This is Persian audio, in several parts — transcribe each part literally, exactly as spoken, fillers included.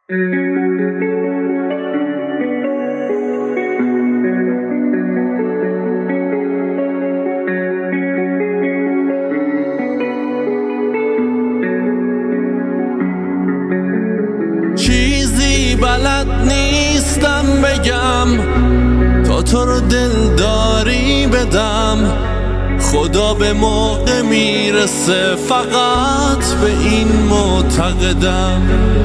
چیزی بلد نیستم بگم تا تو رو دلداری بدم. خدا به موقع میرسه فقط به این معتقدم.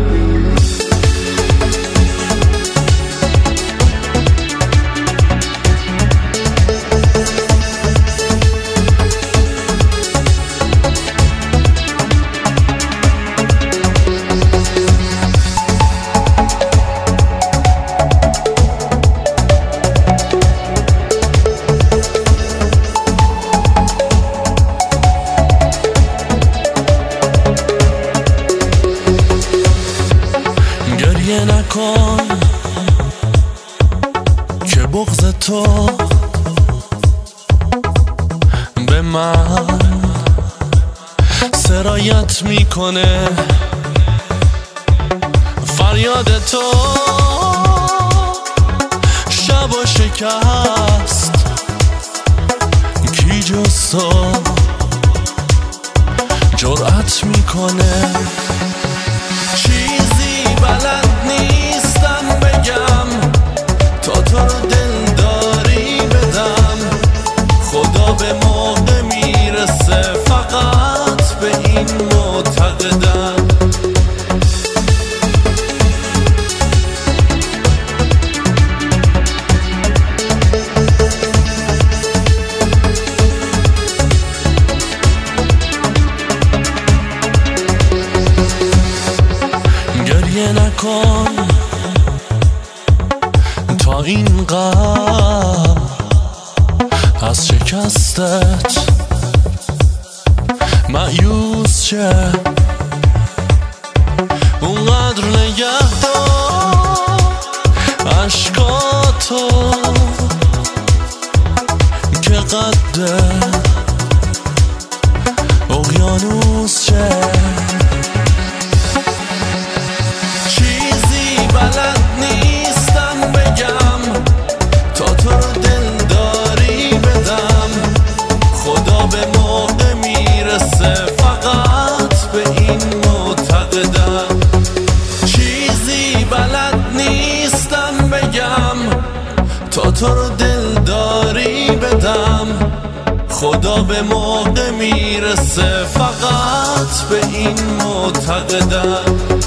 گریه نکن که بغض تو به من سرایت میکنه. فریاد تو شب و شکست کی جز تو جرأت میکنه. چیزی بلد نیستم بگم تا تو رو دلداری بدم. خدا به موقع میرسه فقط به این معتقدم. گریه نکن تا این غم از شکستت مایوس شه. اونقدر نگه دار عشقاتو که قد اقیانوس شه. بلد نیستم بگم تا تو رو دلداری بدم. خدا به موقع میرسه فقط به این معتقدم. چیزی بلد نیستم بگم تا تو رو دلداری بدم. خدا به موقع میرسه فقط به این معتقدم.